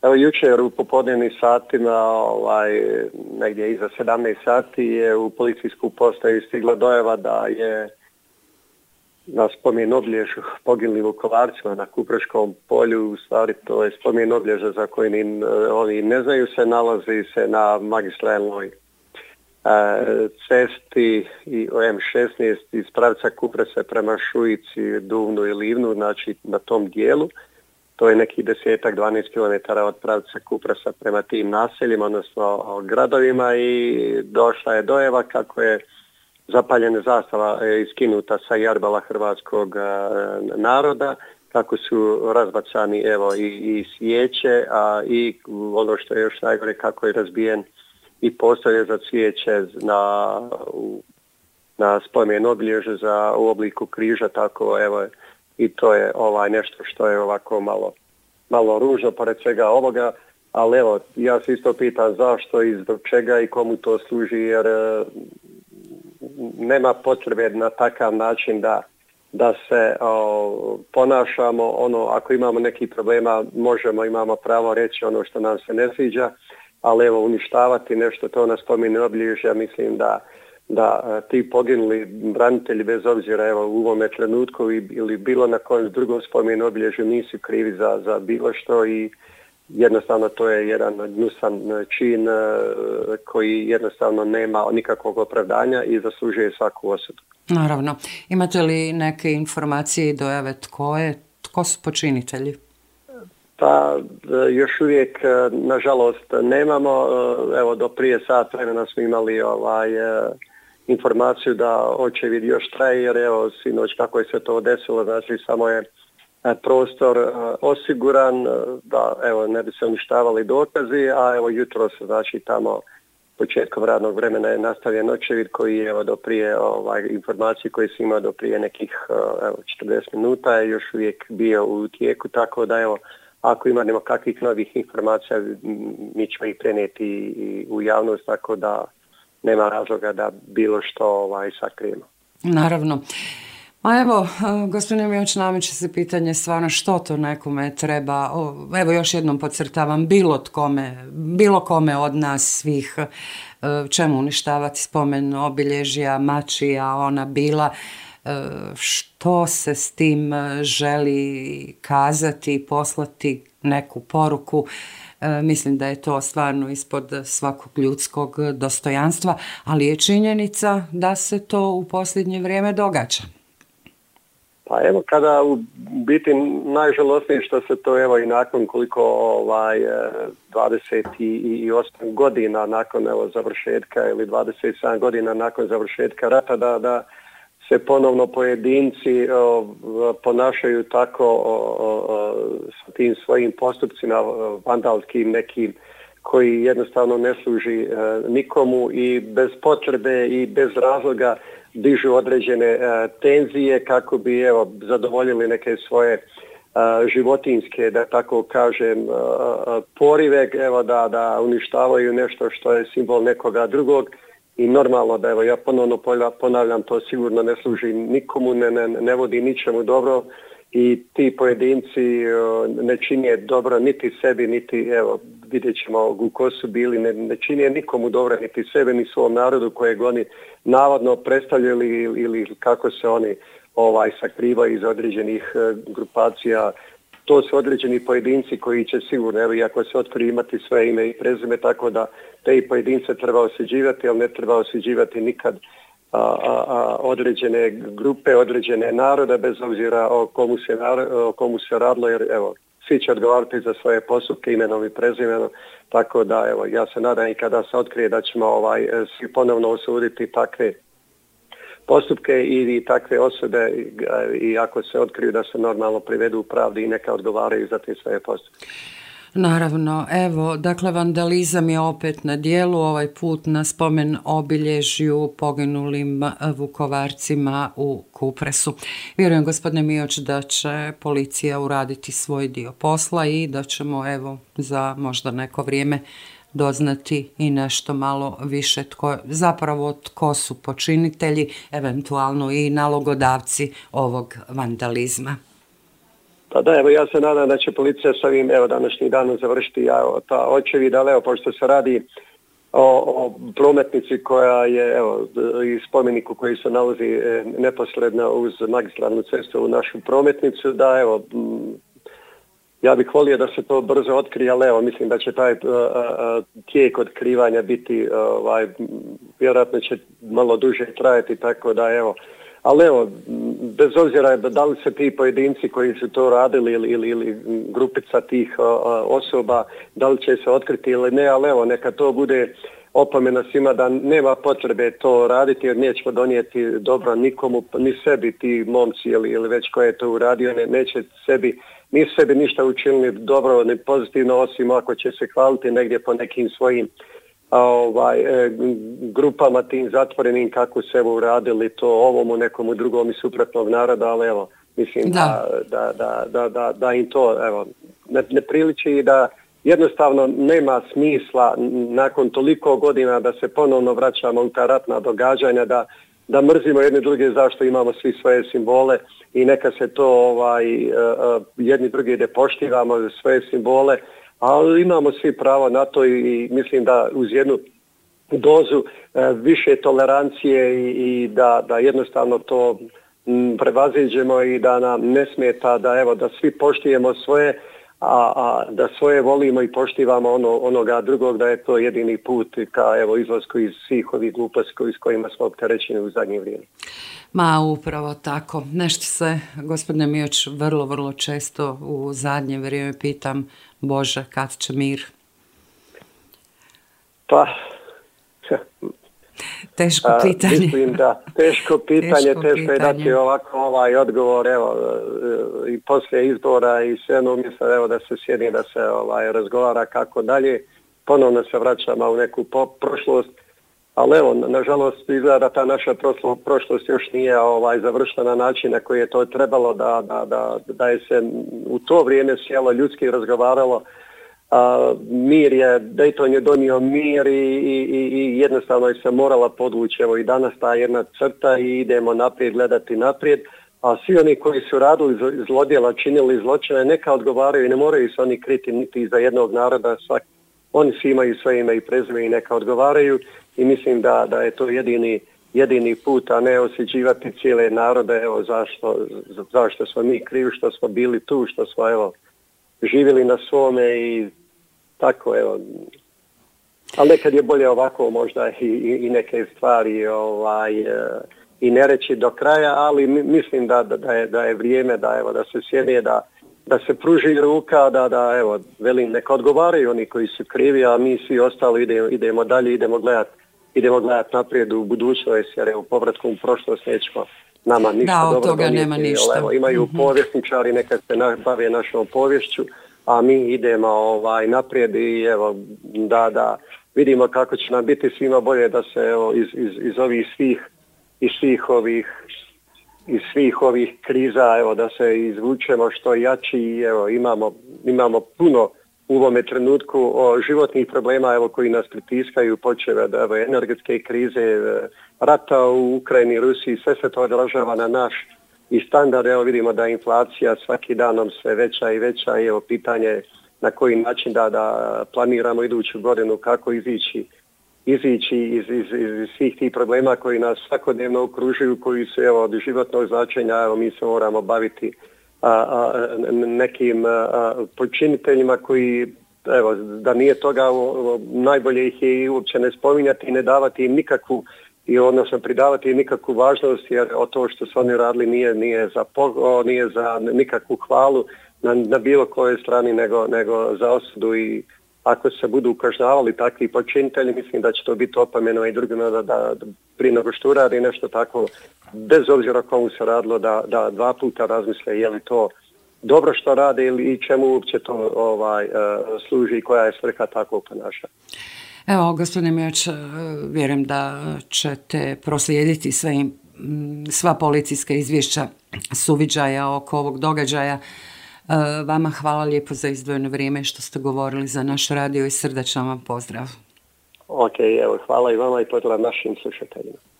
Evo jučer u popodnevnim satima, negdje iza 17 sati je u policijsku postaju stigla dojava da je na spomen obilježju poginulim Vukovarcima na Kupreškom polju, u stvari to je spomen obilježja za koji oni ne znaju, se nalazi se na magistralnoj cesti i M16 iz pravca Kupresa prema Šujici, Duvnu i Livnu, znači na tom dijelu. To je nekih 10-12 km od pravca Kupresa prema tim naseljima, odnosno gradovima, i došla je dojava kako je zapaljena zastava iskinuta sa jarbala hrvatskog naroda, kako su razbacani i svijeće, a i ono što je još najgore, kako je razbijen i postavljen za cvijeće na spomen obilježje u obliku križa, tako i to je nešto što je ovako malo ružno pored svega ovoga, ali ja se isto pitam zašto i zbog čega i komu to služi, jer nema potrebe na takav način da se ponašamo. Ako imamo nekih problema, imamo pravo reći ono što nam se ne sviđa, ali uništavati nešto to na spomen obilježja, mislim da ti poginuli branitelji, bez obzira u ovome trenutku ili bilo na kojem drugom spomen obilježju, nisu krivi za bilo što, i jednostavno to je jedan gnusan čin koji jednostavno nema nikakvog opravdanja i zaslužuje svaku osudu. Naravno. Imate li neke informacije i dojave tko su počinitelji? Pa još uvijek nažalost nemamo. Do prije sat vremena smo imali informaciju da očevid još traje, jer sinoć kako je se to desilo, znači samo je prostor osiguran da ne bi se uništavali dokazi, a jutros, znači tamo početkom radnog vremena je nastavljen očevid koji je do prije informacije koje se ima do prije nekih 40 minuta je još uvijek bio u tijeku, tako da ako imamo kakvih novih informacija, mi ćemo ih prenijeti u javnost, tako da nema razloga da bilo što sakrijemo. Naravno. Gospodine Mioć, nameće se pitanje stvarno što to nekome treba, još jednom podcrtavam, bilo kome od nas svih, čemu uništavati spomen obilježja, mačija, ona bila, što se s tim želi kazati, poslati neku poruku. Mislim da je to stvarno ispod svakog ljudskog dostojanstva, ali je činjenica da se to u posljednje vrijeme događa. Pa kada u biti najžalosnije što se to i nakon koliko 28 godina nakon završetka ili 27 godina nakon završetka rata da se ponovno pojedinci ponašaju tako s tim svojim postupcima vandalskim nekim koji jednostavno ne služi nikomu i bez potrebe i bez razloga dižu određene tenzije kako bi zadovoljili neke svoje životinjske, da tako kažem, porive, da uništavaju nešto što je simbol nekoga drugog. I normalno da ja ponovno ponavljam, to sigurno ne služi nikomu, ne vodi ničemu dobro, i ti pojedinci ne čine dobro niti sebi, niti vidjet ćemo ko su bili, ne čine nikomu dobro, niti sebi, ni svom narodu kojeg oni navodno predstavljali ili kako se oni sakrivaju iz određenih grupacija. To su određeni pojedinci koji će sigurno, iako se otkriju, imati sve ime i prezime, tako da te pojedince treba osuđivati, ali ne treba osuđivati nikad određene grupe, određene narode, bez obzira o komu se radilo, jer svi će odgovarati za svoje postupke imenom i prezimenom, tako da ja se nadam i kada se otkrije da ćemo svi ponovno osuditi takve postupke i takve osobe, i ako se otkriju da se normalno privedu u pravdi i neka odgovaraju za te svoje postupke. Naravno, dakle vandalizam je opet na dijelu, ovaj put na spomen obilježju poginulim Vukovarcima u Kupresu. Vjerujem, gospodine Mioć, da će policija uraditi svoj dio posla i da ćemo za možda neko vrijeme doznati i nešto malo više tko su počinitelji, eventualno i nalogodavci ovog vandalizma. Pa da, evo ja se nadam da će policija s ovim današnjim danom završiti ta očevid, ali pošto se radi o prometnici koja je i spomeniku koji se nalazi neposredno uz magistralnu cestu u našu prometnicu, da ja bih volio da se to brzo otkrije, ali mislim da će taj tijek otkrivanja biti, vjerojatno će malo duže trajati, tako da ali bez obzira da li se ti pojedinci koji su to radili ili grupica tih osoba, da li će se otkriti ili ne, ali neka to bude opomena svima da nema potrebe to raditi jer nećemo donijeti dobro nikomu, ni sebi ti momci ili već ko je to uradio, neće nisu sebi ništa učinili dobro ni pozitivno, osim ako će se hvaliti negdje po nekim svojim grupama tim zatvorenim kako se uradili to ovomu nekomu drugom i suprotnog naroda, ali mislim da im to ne priliči i da jednostavno nema smisla nakon toliko godina da se ponovno vraćamo u ta ratna događanja, da mrzimo jedne druge zašto imamo svi svoje simbole i neka se to jedni drugi da poštivamo svoje simbole, ali imamo svi pravo na to i mislim da uz jednu dozu više tolerancije i da jednostavno to prevaziđemo i da nam ne smeta da svi poštujemo svoje, a da svoje volimo i poštivamo onoga drugog, da je to jedini put ka izlasku iz svih ovih gluposti s kojima smo opterećeni u zadnje vrijeme. Ma upravo tako. Nešto se, gospodine Mioć, vrlo, vrlo često u zadnje vrijeme pitam, Bože, kad će mir? Pa, teško pitanje. Mislim da teško pitanje, teško je dati ovako odgovor, i poslije izbora i sve mislim da se sjedi, da se razgovara kako dalje. Ponovno se vraćamo u neku prošlost, ali nažalost izgleda da ta naša prošlost još nije završena na način na koji je to trebalo, da je se u to vrijeme sjelo ljudski razgovaralo. Dayton je donio mir i jednostavno je se morala podvući i danas ta jedna crta i idemo naprijed, gledati naprijed, a svi oni koji su radili zlodjela, činili zločine, neka odgovaraju i ne moraju se oni kriti niti iza jednog naroda, oni svi imaju svoje ime i prezime i neka odgovaraju i mislim da je to jedini put, a ne osuđivati cijele narode, zašto smo mi krivi, što smo bili tu, što smo živjeli na svome i tako, ali nekad je bolje ovako možda i neke stvari i ne reći do kraja, ali mislim da je vrijeme da se sjede, da se pruži ruka, velim, neka odgovaraju oni koji su krivi, a mi svi ostali idemo dalje, idemo gledati naprijed u budućnost, jer u povratku u prošlost nećemo nama ništa dobro toga donijeti. Nema ništa. Imaju povjesničari, neka se bave našom povješću, a mi idemo naprijed i da vidimo kako će nam biti svima bolje, da se iz svih ovih kriza da se izvučemo što jači i imamo puno u ovome trenutku životnih problema koji nas pritiskaju, počev od energetske krize, rata u Ukrajini, Rusiji, sve se to odražava na naš i standard. Vidimo da je inflacija svaki danom sve veća i veća i pitanje na koji način da planiramo iduću godinu, kako izići iz svih tih problema koji nas svakodnevno okružuju, koji su od životnog značenja. Mi se moramo baviti nekim počiniteljima koji, da nije toga, najbolje ih je i uopće ne spominjati i ne davati im nikakvu, odnosno pridavati im nikakvu važnost, jer to što su oni radili nije za nikakvu hvalu na bilo kojoj strani, nego za osudu, i ako se budu kažnjavali takvi počinitelji, mislim da će to biti opomeno i drugima da prije nego što uradi nešto tako, bez obzira komu se radilo, da dva puta razmisle je li to dobro što rade ili čemu uopće to služi i koja je svrha takvog ponašanja. Evo, gospodine Mioć, vjerujem da ćete proslijediti sva policijska izvješća suviđaja oko ovog događaja. Vama hvala lijepo za izdvojeno vrijeme što ste govorili za naš radio i srdačan vam pozdrav. Ok, hvala i vama i pozdrav našim slušateljima.